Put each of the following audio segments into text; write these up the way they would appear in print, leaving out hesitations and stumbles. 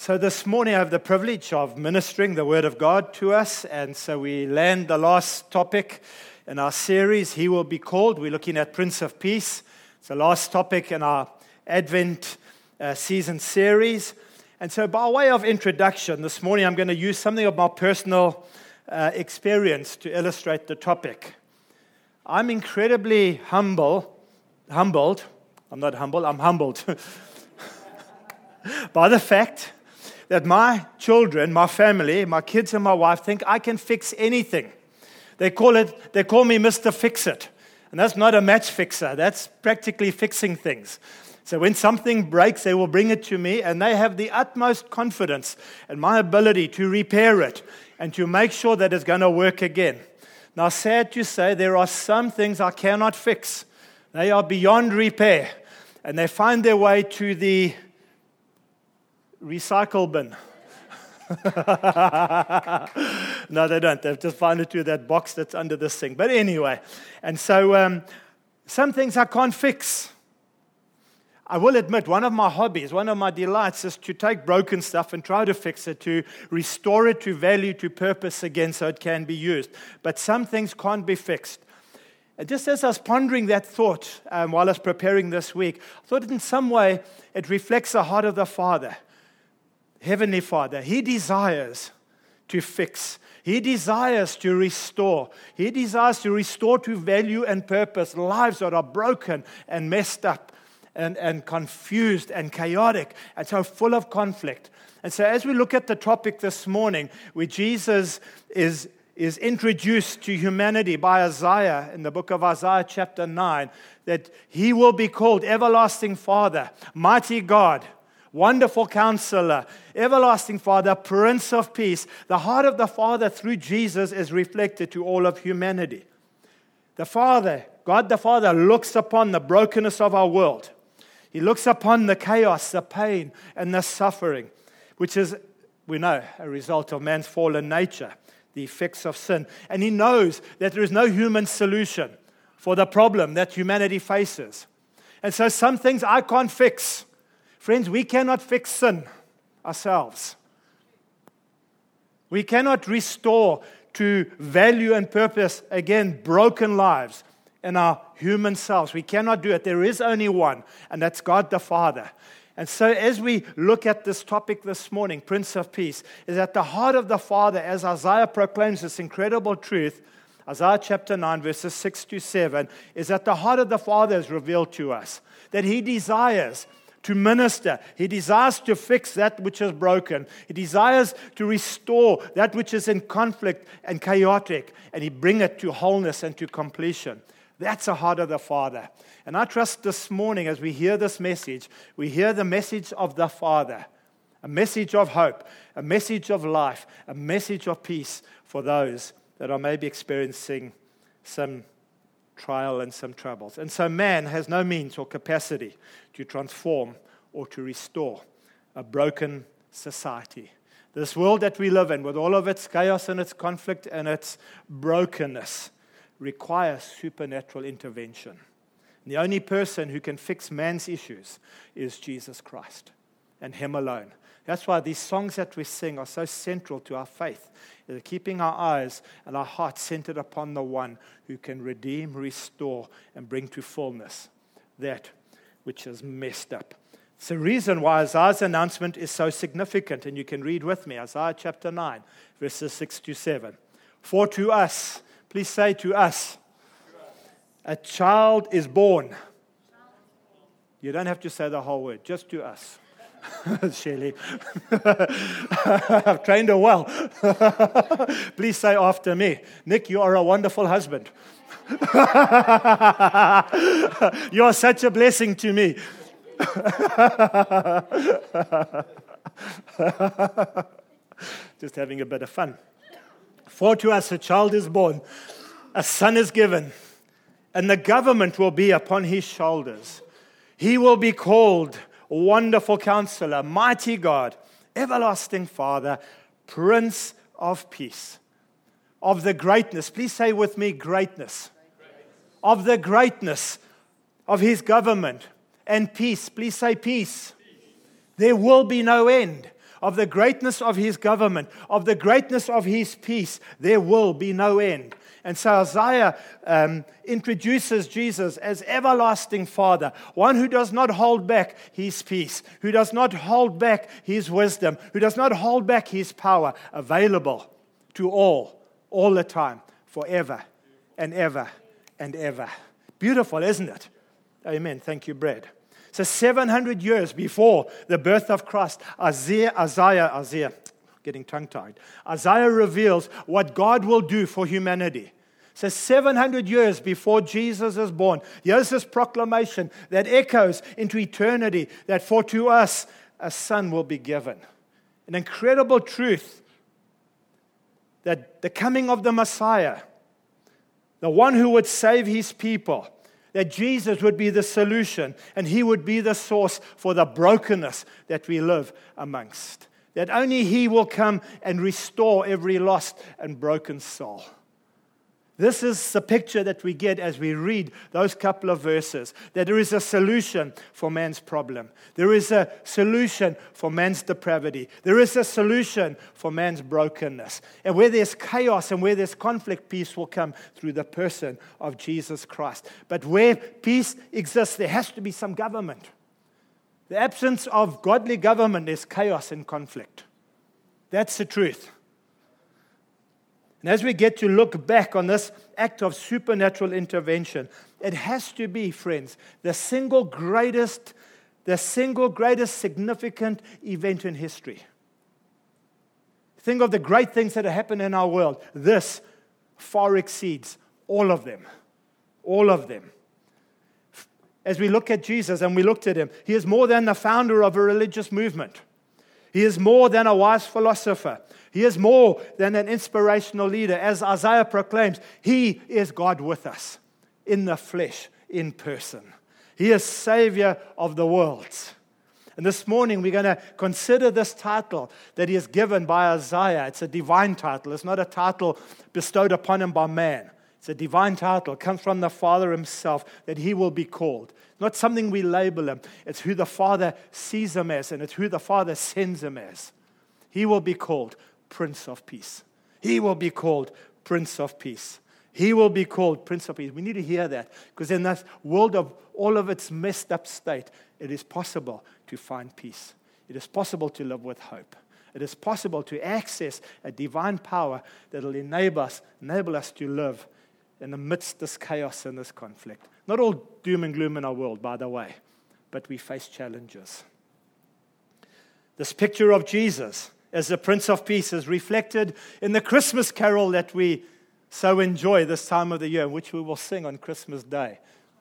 So this morning I have the privilege of ministering the Word of God to us, and so we land the last topic in our series, He Will Be Called. We're looking at Prince of Peace. It's the last topic in our Advent season series. And so by way of introduction, this morning I'm going to use something of my personal experience to illustrate the topic. I'm incredibly humbled. I'm humbled by the fact that my children, my family, my kids and my wife think I can fix anything. They call me Mr. Fix-It. And that's not a match fixer. That's practically fixing things. So when something breaks, they will bring it to me, and they have the utmost confidence in my ability to repair it and to make sure that it's going to work again. Now, sad to say, there are some things I cannot fix. They are beyond repair, and they find their way to the recycle bin. No, they don't. They've just found it to that box that's under this thing. But anyway, and so some things I can't fix. I will admit, one of my hobbies, one of my delights is to take broken stuff and try to fix it, to restore it to value, to purpose again so it can be used. But some things can't be fixed. And just as I was pondering that thought while I was preparing this week, I thought in some way it reflects the heart of the Father. Heavenly Father, He desires to fix. He desires to restore. He desires to restore to value and purpose lives that are broken and messed up and confused and chaotic and so full of conflict. And so as we look at the topic this morning, where Jesus is introduced to humanity by Isaiah in the book of Isaiah chapter 9, that He will be called Everlasting Father, Mighty God, Wonderful Counselor, Everlasting Father, Prince of Peace. The heart of the Father through Jesus is reflected to all of humanity. The Father, God the Father, looks upon the brokenness of our world. He looks upon the chaos, the pain, and the suffering, which is, we know, a result of man's fallen nature, the effects of sin. And He knows that there is no human solution for the problem that humanity faces. And so some things I can't fix. Friends, we cannot fix sin ourselves. We cannot restore to value and purpose, again, broken lives in our human selves. We cannot do it. There is only one, and that's God the Father. And so as we look at this topic this morning, Prince of Peace, is at the heart of the Father, as Isaiah proclaims this incredible truth. Isaiah chapter 9, verses 6 to 7, is at the heart of the Father is revealed to us, that He desires to minister. He desires to fix that which is broken. He desires to restore that which is in conflict and chaotic, and He bring it to wholeness and to completion. That's the heart of the Father. And I trust this morning as we hear this message, we hear the message of the Father, a message of hope, a message of life, a message of peace for those that are maybe experiencing some trial and some troubles. And so man has no means or capacity to transform or to restore a broken society. This world that we live in, with all of its chaos and its conflict and its brokenness, requires supernatural intervention. And the only person who can fix man's issues is Jesus Christ and Him alone. That's why these songs that we sing are so central to our faith. They're keeping our eyes and our hearts centered upon the one who can redeem, restore, and bring to fullness that which is messed up. It's the reason why Isaiah's announcement is so significant, and you can read with me, Isaiah chapter 9, verses 6 to 7. For to us, please say to us, a child is born. You don't have to say the whole word, just to us. Shelley. I've trained her well. Please say after me, Nick, you are a wonderful husband. You are such a blessing to me. Just having a bit of fun. For to us a child is born, a son is given, and the government will be upon His shoulders. He will be called Wonderful Counselor, Mighty God, Everlasting Father, Prince of Peace. Of the greatness, please say with me, greatness. Of the greatness of His government and peace, please say peace. There will be no end. of the greatness of his government, of the greatness of his peace, there will be no end. And so Isaiah introduces Jesus as everlasting Father, one who does not hold back his peace, who does not hold back his wisdom, who does not hold back his power, available to all the time, forever and ever and ever. Beautiful, isn't it? Amen. Thank you, Brad. So 700 years before the birth of Christ, Isaiah, getting tongue-tied, Isaiah reveals what God will do for humanity. So 700 years before Jesus is born, here's this proclamation that echoes into eternity, that for to us a son will be given. An incredible truth that the coming of the Messiah, the one who would save his people, that Jesus would be the solution and he would be the source for the brokenness that we live amongst. That only he will come and restore every lost and broken soul. This is the picture that we get as we read those couple of verses, that there is a solution for man's problem. There is a solution for man's depravity. There is a solution for man's brokenness. And where there's chaos and where there's conflict, peace will come through the person of Jesus Christ. But where peace exists, there has to be some government. The absence of godly government is chaos and conflict. That's the truth. And as we get to look back on this act of supernatural intervention, it has to be, friends, the single greatest significant event in history. Think of the great things that have happened in our world. This far exceeds all of them. All of them. As we look at Jesus and we looked at him, he is more than the founder of a religious movement. He is more than a wise philosopher. He is more than an inspirational leader. As Isaiah proclaims, he is God with us, in the flesh, in person. He is Savior of the world. And this morning we're going to consider this title that he is given by Isaiah. It's a divine title. It's not a title bestowed upon him by man. It's a divine title. It comes from the Father himself, that he will be called. Not something we label him. It's who the Father sees him as, and it's who the Father sends him as. He will be called Prince of Peace. He will be called Prince of Peace. He will be called Prince of Peace. We need to hear that, because in this world of all of its messed up state, it is possible to find peace. It is possible to live with hope. It is possible to access a divine power that will enable us to live in the midst of this chaos and this conflict. Not all doom and gloom in our world, by the way, but we face challenges. This picture of Jesus as the Prince of Peace is reflected in the Christmas carol that we so enjoy this time of the year, which we will sing on Christmas Day.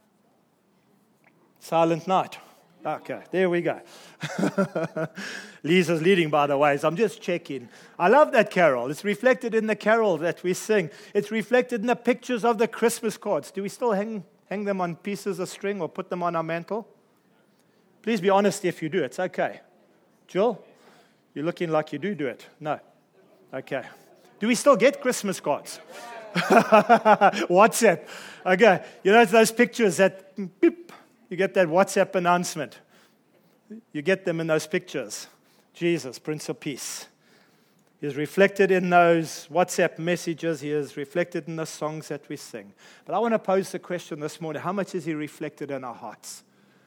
Silent Night. Okay, there we go. Lisa's leading, by the way, so I'm just checking. I love that carol. It's reflected in the carol that we sing. It's reflected in the pictures of the Christmas cards. Do we still hang them on pieces of string or put them on our mantle? Please be honest if you do. It's okay. Jill, you're looking like you do it. No. Okay. Do we still get Christmas cards? WhatsApp. Okay. You know those pictures that beep, you get that WhatsApp announcement. You get them in those pictures. Jesus, Prince of Peace. He is reflected in those WhatsApp messages. He is reflected in the songs that we sing. But I want to pose the question this morning. How much is he reflected in our hearts?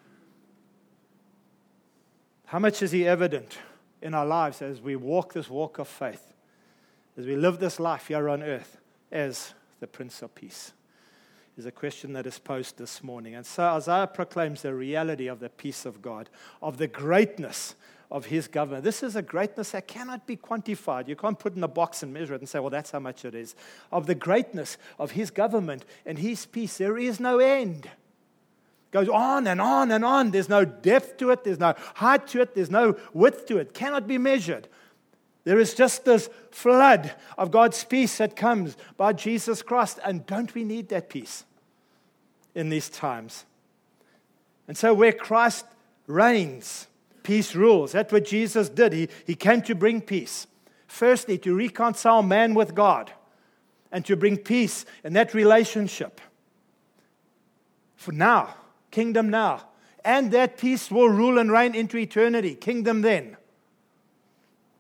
How much is he evident in our lives as we walk this walk of faith, as we live this life here on earth as the Prince of Peace? Is a question that is posed this morning. And so Isaiah proclaims the reality of the peace of God, of the greatness of his government. This is a greatness that cannot be quantified. You can't put in a box and measure it and say, well, that's how much it is. Of the greatness of his government and his peace, there is no end. It goes on and on and on. There's no depth to it. There's no height to it. There's no width to it. Cannot be measured. There is just this flood of God's peace that comes by Jesus Christ. And don't we need that peace in these times? And so where Christ reigns, peace rules. That's what Jesus did. He came to bring peace. Firstly, to reconcile man with God and to bring peace in that relationship. For now, kingdom now. And that peace will rule and reign into eternity. Kingdom then.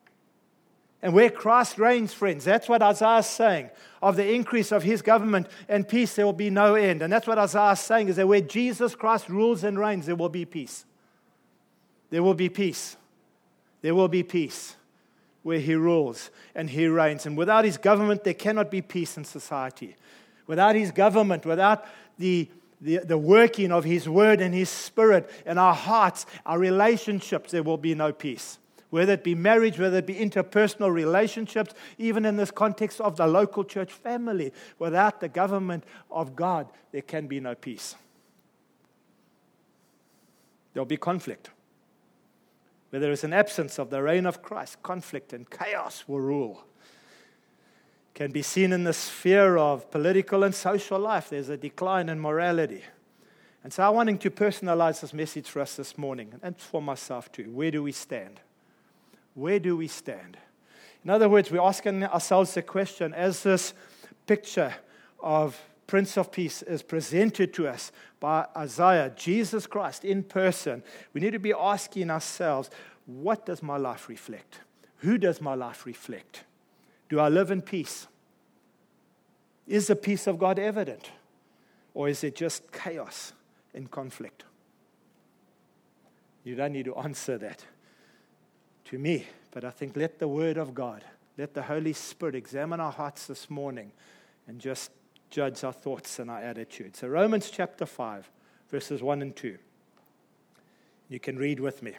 And where Christ reigns, friends, that's what Isaiah is saying. Of the increase of his government and peace, there will be no end. And that's what Isaiah is saying, is that where Jesus Christ rules and reigns, there will be peace. There will be peace. There will be peace where he rules and he reigns. And without his government, there cannot be peace in society. Without his government, without the working of his word and his spirit in our hearts, our relationships, there will be no peace. Whether it be marriage, whether it be interpersonal relationships, even in this context of the local church family, without the government of God, there can be no peace. There will be conflict. Where there is an absence of the reign of Christ, conflict and chaos will rule. Can be seen in the sphere of political and social life. There's a decline in morality. And so I'm wanting to personalize this message for us this morning, and for myself too. Where do we stand? Where do we stand? In other words, we're asking ourselves the question, as this picture of Prince of Peace is presented to us by Isaiah, Jesus Christ in person, we need to be asking ourselves, what does my life reflect? Who does my life reflect? Do I live in peace? Is the peace of God evident? Or is it just chaos and conflict? You don't need to answer that to me, but I think let the Word of God, let the Holy Spirit examine our hearts this morning and just judge our thoughts and our attitudes. So Romans chapter 5, verses 1 and 2. You can read with me.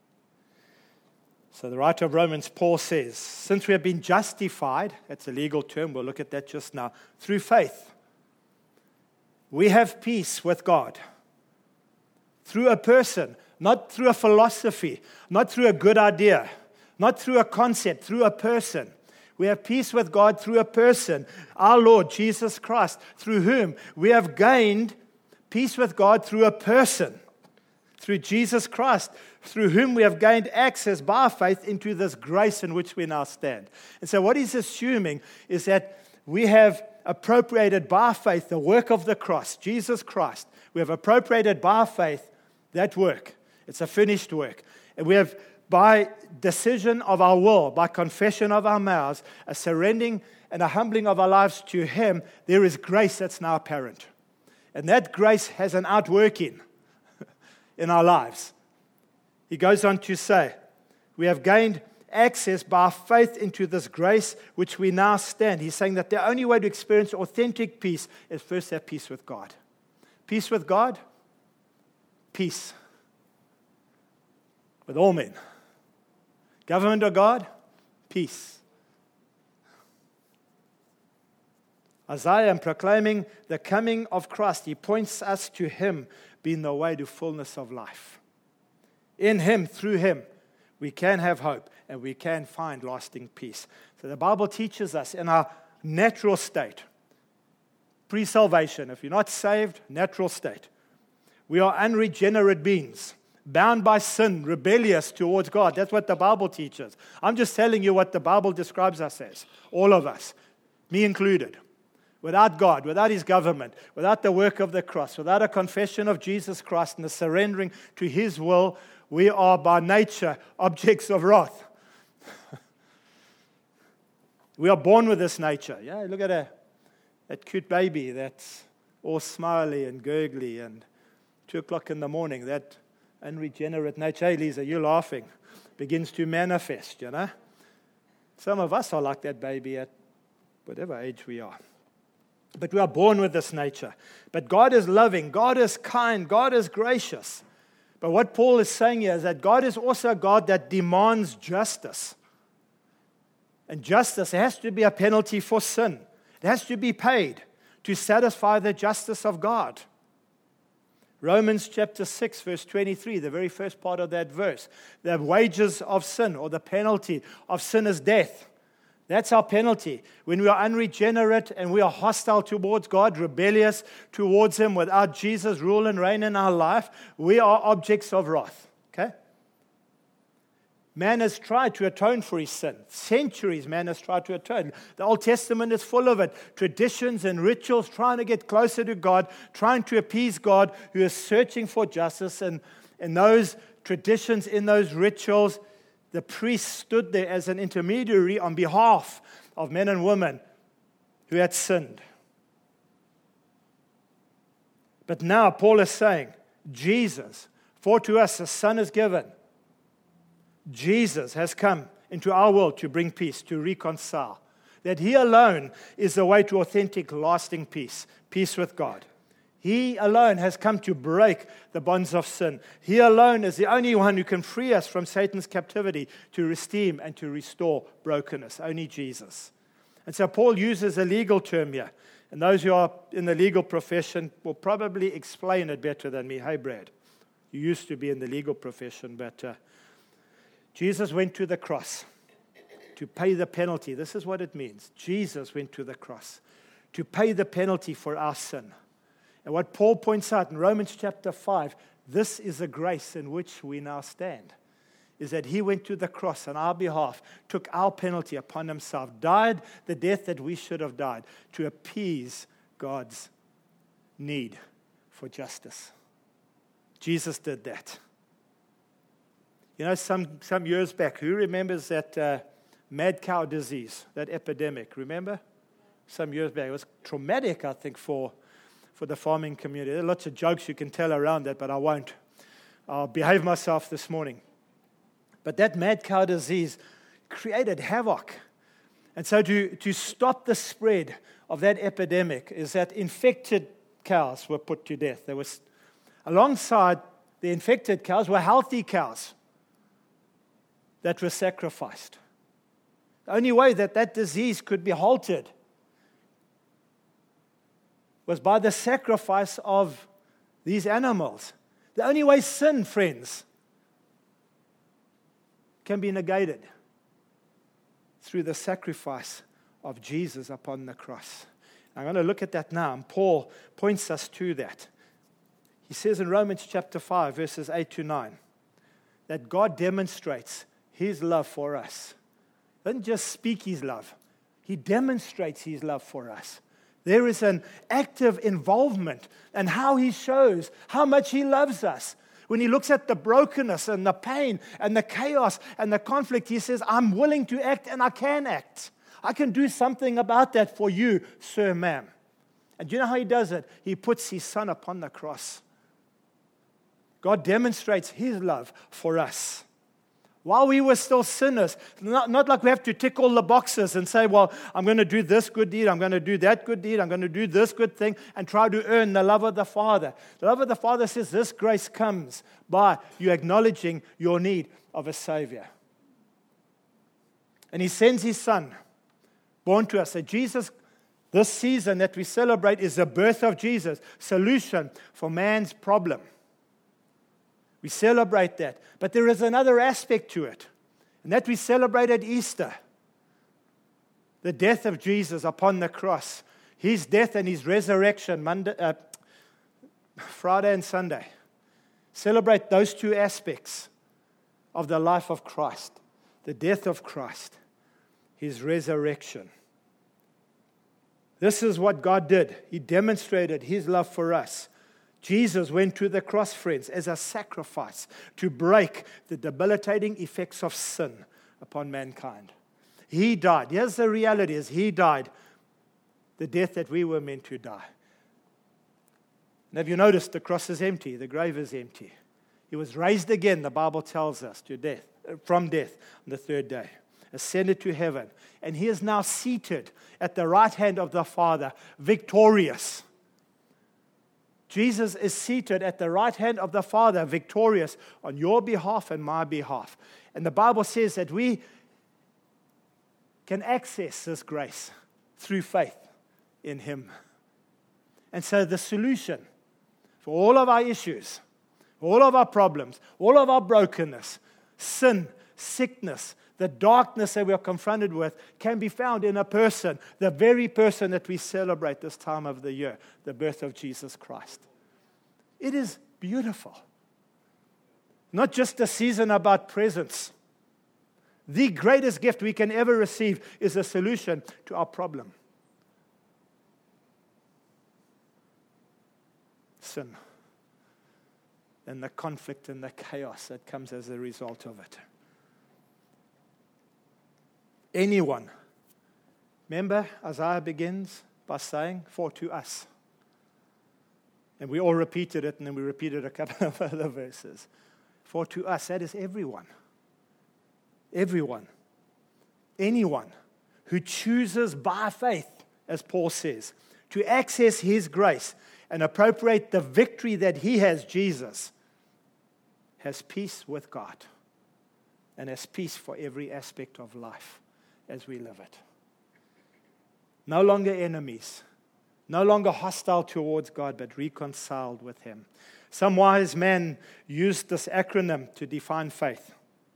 So the writer of Romans, Paul says, since we have been justified, that's a legal term, we'll look at that just now, through faith, we have peace with God through a person, not through a philosophy, not through a good idea, not through a concept, through a person. We have peace with God through a person, our Lord Jesus Christ, through whom we have gained peace with God through a person, through Jesus Christ, through whom we have gained access by faith into this grace in which we now stand. And so what he's assuming is that we have appropriated by faith the work of the cross, Jesus Christ. We have appropriated by faith that work. It's a finished work. And we have, by decision of our will, by confession of our mouths, a surrendering and a humbling of our lives to Him, there is grace that's now apparent. And that grace has an outworking in our lives. He goes on to say, we have gained access by faith into this grace which we now stand. He's saying that the only way to experience authentic peace is first have peace with God. Peace with God, peace with all men. Government of God, peace. Isaiah, in proclaiming the coming of Christ, he points us to Him being the way to fullness of life. In Him, through Him, we can have hope and we can find lasting peace. So the Bible teaches us in our natural state, pre-salvation, if you're not saved, natural state, we are unregenerate beings, bound by sin, rebellious towards God. That's what the Bible teaches. I'm just telling you what the Bible describes us as, all of us, me included. Without God, without His government, without the work of the cross, without a confession of Jesus Christ and the surrendering to His will, we are by nature objects of wrath. We are born with this nature. Yeah, look at that cute baby that's all smiley and gurgly and 2 o'clock in the morning, that unregenerate nature. Hey, Lisa, you're laughing. Begins to manifest, you know. Some of us are like that baby at whatever age we are. But we are born with this nature. But God is loving, God is kind, God is gracious. But what Paul is saying here is that God is also a God that demands justice. And justice has to be a penalty for sin. It has to be paid to satisfy the justice of God. Romans chapter 6, verse 23, the very first part of that verse. The wages of sin, or the penalty of sin, is death. That's our penalty. When we are unregenerate and we are hostile towards God, rebellious towards Him, without Jesus' rule and reign in our life, we are objects of wrath. Okay? Man has tried to atone for his sin. Centuries man has tried to atone. The Old Testament is full of it. Traditions and rituals trying to get closer to God, trying to appease God who is searching for justice. And in those traditions, in those rituals, The priest stood there as an intermediary on behalf of men and women who had sinned. But now Paul is saying, Jesus, for to us a son is given. Jesus has come into our world to bring peace, to reconcile. That He alone is the way to authentic, lasting peace, peace with God. He alone has come to break the bonds of sin. He alone is the only one who can free us from Satan's captivity, to redeem and to restore brokenness. Only Jesus. And so Paul uses a legal term here. And those who are in the legal profession will probably explain it better than me. Hey, Brad, you used to be in the legal profession, but Jesus went to the cross to pay the penalty. This is what it means. Jesus went to the cross to pay the penalty for our sin. And what Paul points out in Romans chapter 5, this is the grace in which we now stand, is that He went to the cross on our behalf, took our penalty upon Himself, died the death that we should have died, to appease God's need for justice. Jesus did that. You know, some years back, who remembers that mad cow disease, that epidemic? Remember? Some years back. It was traumatic, I think, for the farming community. There are lots of jokes you can tell around that, but I won't. I'll behave myself this morning. But that mad cow disease created havoc. And so to stop the spread of that epidemic is that infected cows were put to death. There was, alongside the infected cows were healthy cows that were sacrificed. The only way that disease could be halted was by the sacrifice of these animals. The only way sin, friends, can be negated through the sacrifice of Jesus upon the cross. I'm going to look at that now, and Paul points us to that. He says in Romans chapter 5, verses 8 to 9, that God demonstrates His love for us. He doesn't just speak His love. He demonstrates His love for us. There is an active involvement in how He shows how much He loves us. When He looks at the brokenness and the pain and the chaos and the conflict, He says, I'm willing to act and I can act. I can do something about that for you, sir, ma'am. And do you know how He does it? He puts His Son upon the cross. God demonstrates His love for us. While we were still sinners, not like we have to tick all the boxes and say, well, I'm going to do this good deed, I'm going to do that good deed, I'm going to do this good thing, and try to earn the love of the Father. The love of the Father says this grace comes by you acknowledging your need of a Savior. And He sends His Son, born to us. So Jesus, this season that we celebrate is the birth of Jesus, solution for man's problem. We celebrate that. But there is another aspect to it, and that we celebrate at Easter. The death of Jesus upon the cross. His death and His resurrection, Friday and Sunday. Celebrate those two aspects of the life of Christ. The death of Christ, His resurrection. This is what God did. He demonstrated His love for us. Jesus went to the cross, friends, as a sacrifice to break the debilitating effects of sin upon mankind. He died. Here's the reality is He died the death that we were meant to die. And have you noticed the cross is empty, the grave is empty. He was raised again, the Bible tells us, from death on the third day. Ascended to heaven. And He is now seated at the right hand of the Father, victorious. Jesus is seated at the right hand of the Father, victorious on your behalf and my behalf. And the Bible says that we can access this grace through faith in Him. And so the solution for all of our issues, all of our problems, all of our brokenness, sin, sickness, the darkness that we are confronted with can be found in a person, the very person that we celebrate this time of the year, the birth of Jesus Christ. It is beautiful. Not just a season about presents. The greatest gift we can ever receive is a solution to our problem. Sin. And the conflict and the chaos that comes as a result of it. Anyone. Remember, Isaiah begins by saying, for to us. And we all repeated it, and then we repeated a couple of other verses. For to us, that is everyone. Everyone. Anyone who chooses by faith, as Paul says, to access his grace and appropriate the victory that he has, Jesus, has peace with God and has peace for every aspect of life as we live it. No longer enemies, no longer hostile towards God, but reconciled with him. Some wise man used this acronym to define faith.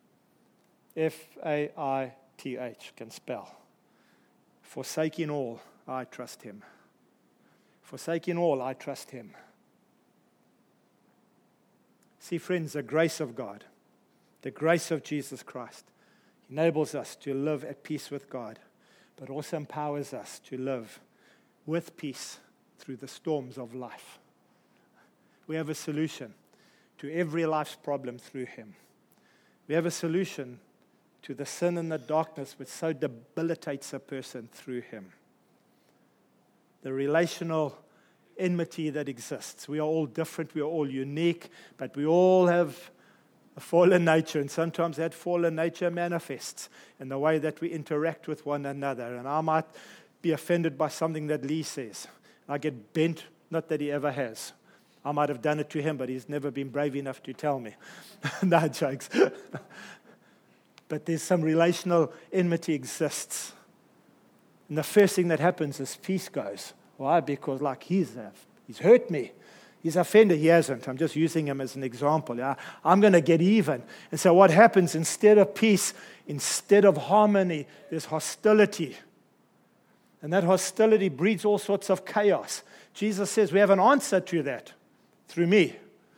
Faith can spell. Forsaking all, I trust him. Forsaking all, I trust him. See, friends, the grace of God, the grace of Jesus Christ, enables us to live at peace with God, but also empowers us to live with peace through the storms of life. We have a solution to every life's problem through him. We have a solution to the sin and the darkness which so debilitates a person through him. The relational enmity that exists. We are all different, we are all unique, but we all have a fallen nature, and sometimes that fallen nature manifests in the way that we interact with one another. And I might be offended by something that Lee says. I get bent, not that he ever has. I might have done it to him, but he's never been brave enough to tell me. No jokes. But there's some relational enmity exists. And the first thing that happens is peace goes. Why? Because he's hurt me. He's offended. He hasn't. I'm just using him as an example. Yeah? I'm going to get even. And so what happens, instead of peace, instead of harmony, there's hostility. And that hostility breeds all sorts of chaos. Jesus says we have an answer to that through me.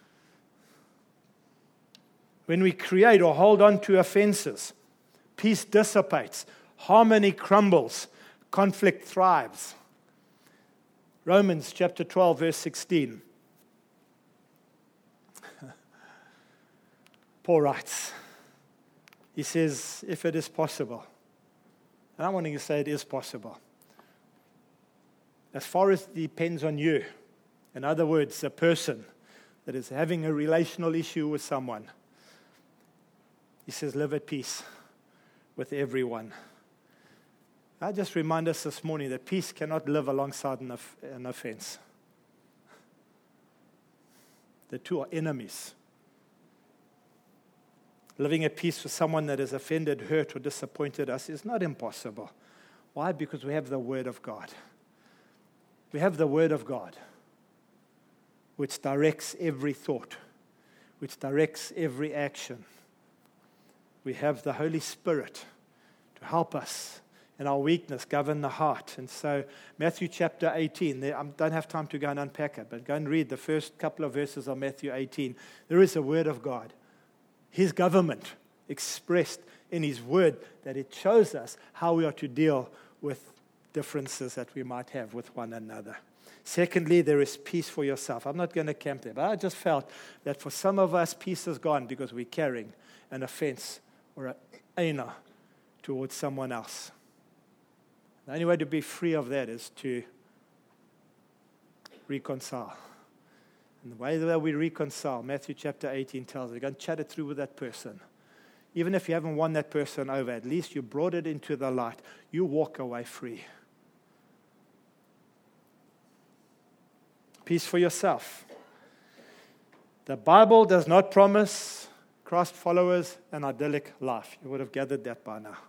When we create or hold on to offenses, peace dissipates, harmony crumbles, conflict thrives. Romans chapter 12, verse 16. Paul writes, he says, if it is possible, and I'm wanting to say it is possible, as far as it depends on you, in other words, a person that is having a relational issue with someone, he says, live at peace with everyone. I just remind us this morning that peace cannot live alongside an offense. The two are enemies. Living at peace with someone that has offended, hurt, or disappointed us is not impossible. Why? Because we have the Word of God. We have the Word of God, which directs every thought, which directs every action. We have the Holy Spirit to help us in our weakness, govern the heart. And so Matthew chapter 18, I don't have time to go and unpack it, but go and read the first couple of verses of Matthew 18. There is a Word of God, His government expressed in His Word, that it shows us how we are to deal with differences that we might have with one another. Secondly, there is peace for yourself. I'm not going to camp there, but I just felt that for some of us, peace is gone because we're carrying an offense or an anger towards someone else. The only way to be free of that is to reconcile. And the way that we reconcile, Matthew chapter 18 tells us, go and chat it through with that person. Even if you haven't won that person over, at least you brought it into the light. You walk away free. Peace for yourself. The Bible does not promise Christ followers an idyllic life. You would have gathered that by now.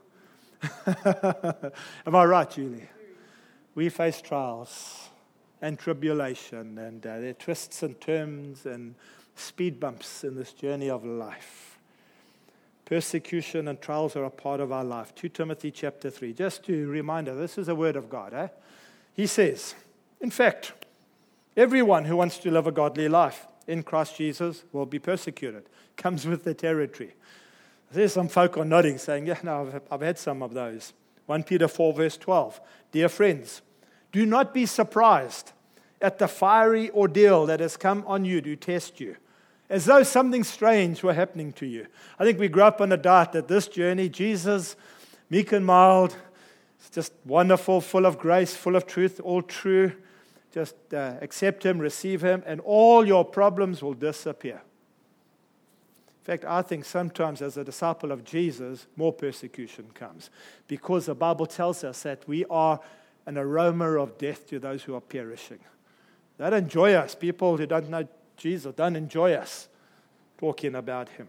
Am I right, Julie? We face trials and tribulation, and there are twists and turns and speed bumps in this journey of life. Persecution and trials are a part of our life. 2 Timothy chapter 3, just to remind us, this is a word of God. He says, in fact, everyone who wants to live a godly life in Christ Jesus will be persecuted. Comes with the territory. There's some folk are nodding, saying, yeah, no, I've had some of those. 1 Peter 4, verse 12. Dear friends, do not be surprised at the fiery ordeal that has come on you to test you, as though something strange were happening to you. I think we grew up on a diet that this journey, Jesus meek and mild. It's just wonderful, full of grace, full of truth, all true. Just accept Him, receive Him, and all your problems will disappear. In fact, I think sometimes as a disciple of Jesus, more persecution comes, because the Bible tells us that we are an aroma of death to those who are perishing. They don't enjoy us. People who don't know Jesus don't enjoy us talking about Him.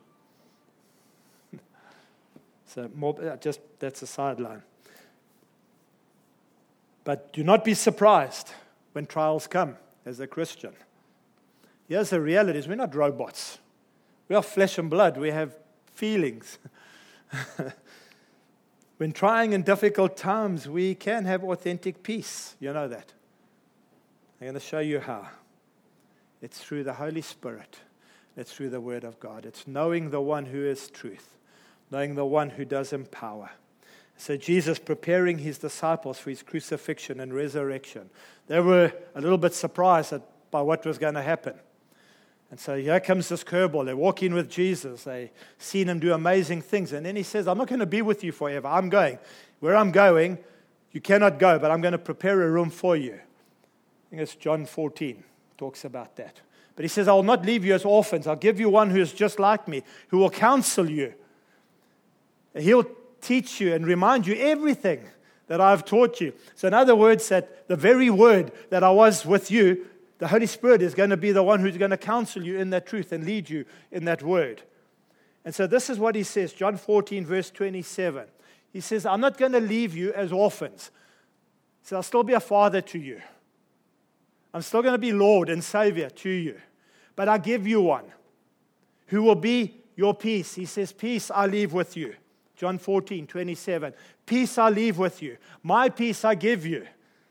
So that's a sideline. But do not be surprised when trials come as a Christian. Here's the reality: is we're not robots. We are flesh and blood. We have feelings. When trying in difficult times, we can have authentic peace. You know that. I'm going to show you how. It's through the Holy Spirit. It's through the Word of God. It's knowing the one who is truth, knowing the one who does empower. So Jesus preparing His disciples for His crucifixion and resurrection. They were a little bit surprised by what was going to happen. And so here comes this curveball. They're walking with Jesus. They've seen Him do amazing things. And then He says, I'm not going to be with you forever. I'm going. Where I'm going, you cannot go, but I'm going to prepare a room for you. I think it's John 14 talks about that. But He says, I will not leave you as orphans. I'll give you one who is just like me, who will counsel you. He'll teach you and remind you everything that I've taught you. So in other words, that the very word that I was with you, the Holy Spirit is going to be the one who's going to counsel you in that truth and lead you in that word. And so this is what He says, John 14, verse 27. He says, I'm not going to leave you as orphans. He says, I'll still be a father to you. I'm still going to be Lord and Savior to you. But I give you one who will be your peace. He says, peace I leave with you. John 14, 27. Peace I leave with you. My peace I give you.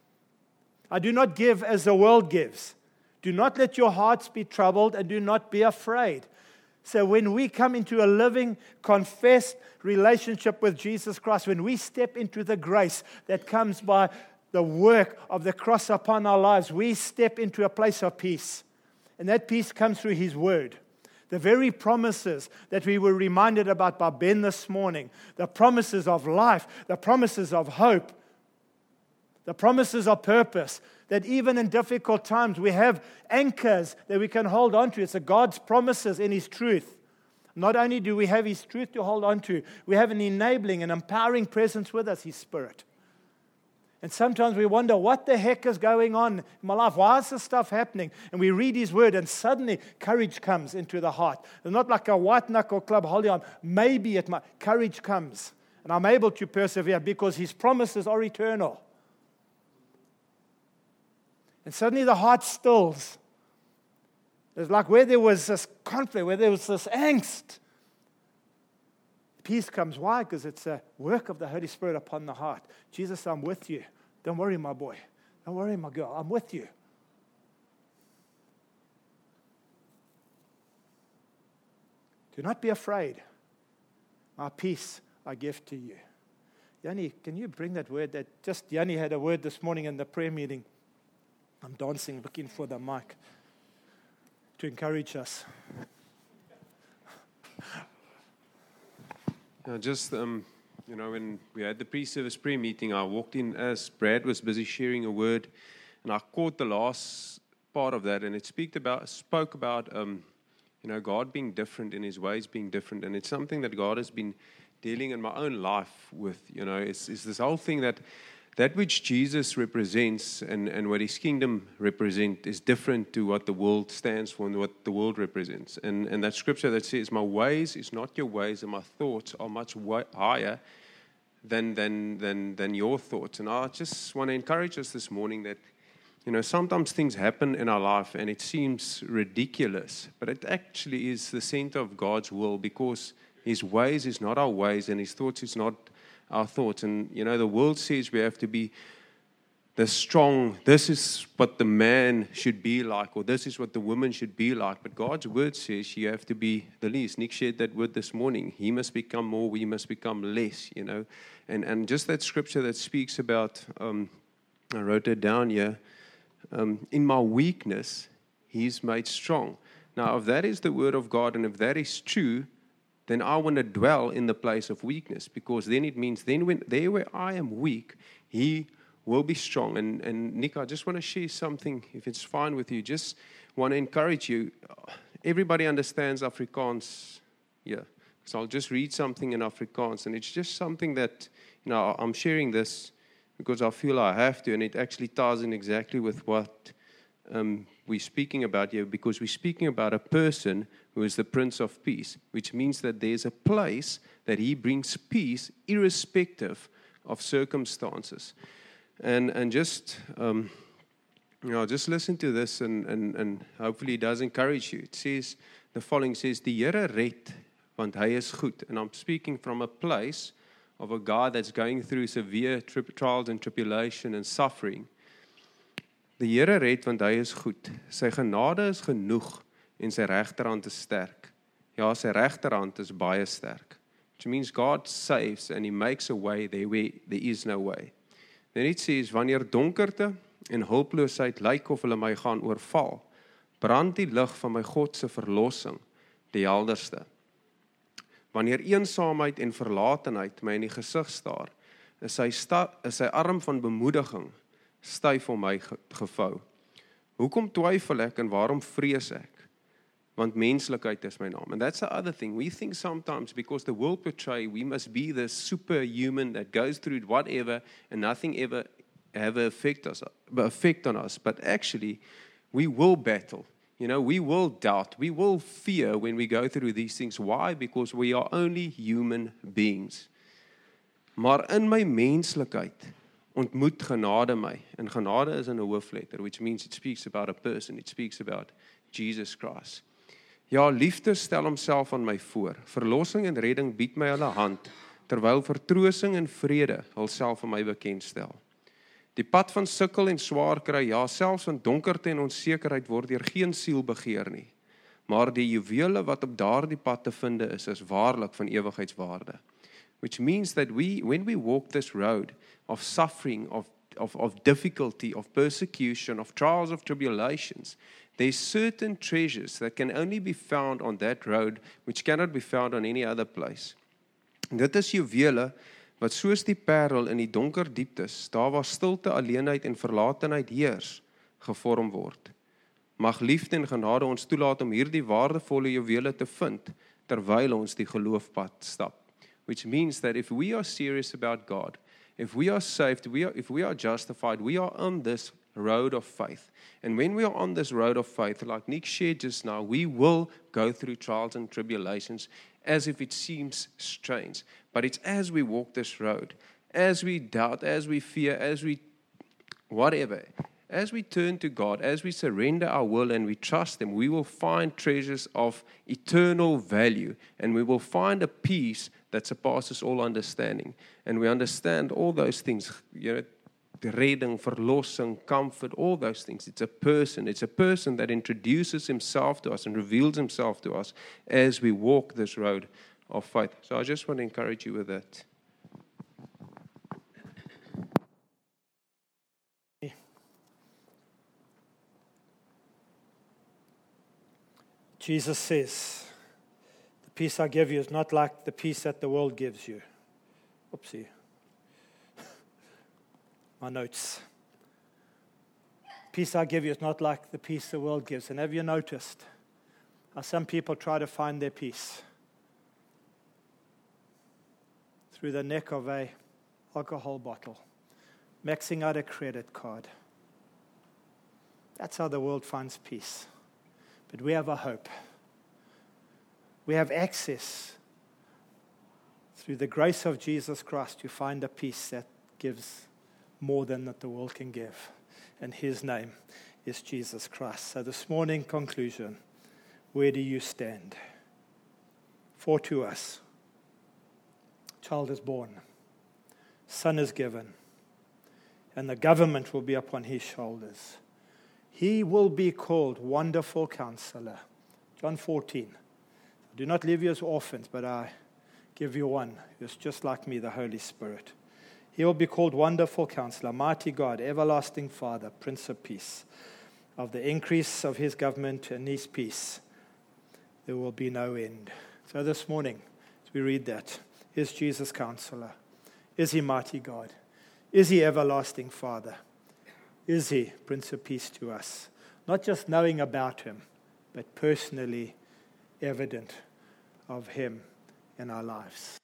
I do not give as the world gives. Do not let your hearts be troubled, and do not be afraid. So when we come into a living, confessed relationship with Jesus Christ, when we step into the grace that comes by the work of the cross upon our lives, we step into a place of peace. And that peace comes through His Word. The very promises that we were reminded about by Ben this morning, the promises of life, the promises of hope, the promises of purpose, that even in difficult times we have anchors that we can hold on to. It's God's promises in His truth. Not only do we have His truth to hold on to, we have an enabling and empowering presence with us, His Spirit. And sometimes we wonder, what the heck is going on in my life? Why is this stuff happening? And we read His Word, and suddenly courage comes into the heart. It's not like a white-knuckle club holding on. Maybe courage comes, and I'm able to persevere because His promises are eternal. And suddenly the heart stills. It's like where there was this conflict, where there was this angst, peace comes. Why? Because it's a work of the Holy Spirit upon the heart. Jesus, I'm with you. Don't worry, my boy. Don't worry, my girl. I'm with you. Do not be afraid. My peace I give to you. Yanni, can you bring that word? Yanni had a word this morning in the prayer meeting. I'm dancing, looking for the mic to encourage us. When we had the pre-service prayer meeting, I walked in as Brad was busy sharing a word, and I caught the last part of that, and it spoke about God being different and His ways being different, and it's something that God has been dealing in my own life with. It's this whole thing that which Jesus represents and what His kingdom represents is different to what the world stands for and what the world represents. And that scripture that says, my ways is not your ways, and my thoughts are much higher than your thoughts. And I just want to encourage us this morning that, sometimes things happen in our life and it seems ridiculous, but it actually is the center of God's will, because His ways is not our ways and His thoughts is not our thoughts. And the world says we have to be the strong, this is what the man should be like, or this is what the woman should be like. But God's word says you have to be the least. Nick shared that word this morning. He must become more, we must become less, And just that scripture that speaks about, I wrote it down here, in my weakness, He's made strong. Now, if that is the word of God, and if that is true, then I want to dwell in the place of weakness, because then it means then where I am weak, He will be strong. And Nick, I just want to share something, if it's fine with you. Just want to encourage you. Everybody understands Afrikaans here. So I'll just read something in Afrikaans, and it's just something that, I'm sharing this because I feel I have to, and it actually ties in exactly with what we're speaking about here, because we're speaking about a person who is the Prince of Peace, which means that there's a place that He brings peace irrespective of circumstances. And just, just listen to this, and hopefully it does encourage you. It says, the following says, Die Here red, want Hy is goed. And I'm speaking from a place of a guy that's going through severe trials and tribulation and suffering. Die Here red, want Hy is goed. Sy genade is genoeg en sy regterhand is sterk. Ja, sy regterhand is baie sterk. Which means God saves and He makes a way there where there is no way. Then it says, wanneer donkerte en hulpeloosheid lyk of hulle my gaan oorval, brand die lig van my God se verlossing die helderste. Wanneer eensaamheid en verlatenheid my in die gesig staar, is sy arm van bemoediging styf om my gevou. Hoekom twyfel ek en waarom vrees ek? Want menslikheid is my naam. And that's the other thing. We think sometimes, because the world portray, we must be the superhuman that goes through whatever and nothing ever have an effect on us. But actually, we will battle. We will doubt. We will fear when we go through these things. Why? Because we are only human beings. Maar in my menslikheid ontmoet genade my. And genade is in a hoofletter, which means it speaks about a person. It speaks about Jesus Christ. Ja, liefde stel homself aan my voor. Verlossing en redding bied my hulle hand, terwyl vertroosting en vrede hulself aan my bekendstel. Die pad van sukkel en swaar kry, ja, selfs van donkerte en onsekerheid word deur geen siel begeer nie. Maar die juwele wat op daardie pad te vind is waarlik van ewigheidswaarde. Which means that when we walk this road of suffering, of difficulty, of persecution, of trials, of tribulations, there's certain treasures that can only be found on that road, which cannot be found on any other place. En dit is juwele wat soos die parel in die donker dieptes, daar waar stilte, alleenheid en verlatenheid heers, gevorm word. Mag liefde en genade ons toelaat om hierdie waardevolle juwele te vind, terwyl ons die geloofpad stap. Which means that if we are serious about God, if we are saved, if we are justified, we are on this road of faith. And when we are on this road of faith, like Nick shared just now, we will go through trials and tribulations as if it seems strange. But it's as we walk this road, as we doubt, as we fear, as we whatever, as we turn to God, as we surrender our will and we trust Him, we will find treasures of eternal value, and we will find a peace that surpasses all understanding. And we understand all those things, redding, verlossing, comfort, all those things. It's a person that introduces himself to us and reveals himself to us as we walk this road of faith. So I just want to encourage you with that. Jesus says, the peace I give you is not like the peace that the world gives you. Oopsie. My notes. Peace I give you is not like the peace the world gives. And have you noticed how some people try to find their peace through the neck of an alcohol bottle, maxing out a credit card? That's how the world finds peace. But we have a hope. We have access through the grace of Jesus Christ to find a peace that gives more than that the world can give. And His name is Jesus Christ. So this morning, conclusion, where do you stand? For to us, child is born, son is given, and the government will be upon His shoulders. He will be called Wonderful Counselor. John 14. Do not leave you as orphans, but I give you one who is just like me, the Holy Spirit. He will be called Wonderful Counselor, Mighty God, Everlasting Father, Prince of Peace. Of the increase of His government and His peace, there will be no end. So this morning, We read that. Is Jesus Counselor? Is he Mighty God? Is he Everlasting Father? Is he Prince of Peace to us? Not just knowing about him, but personally evident of him in our lives.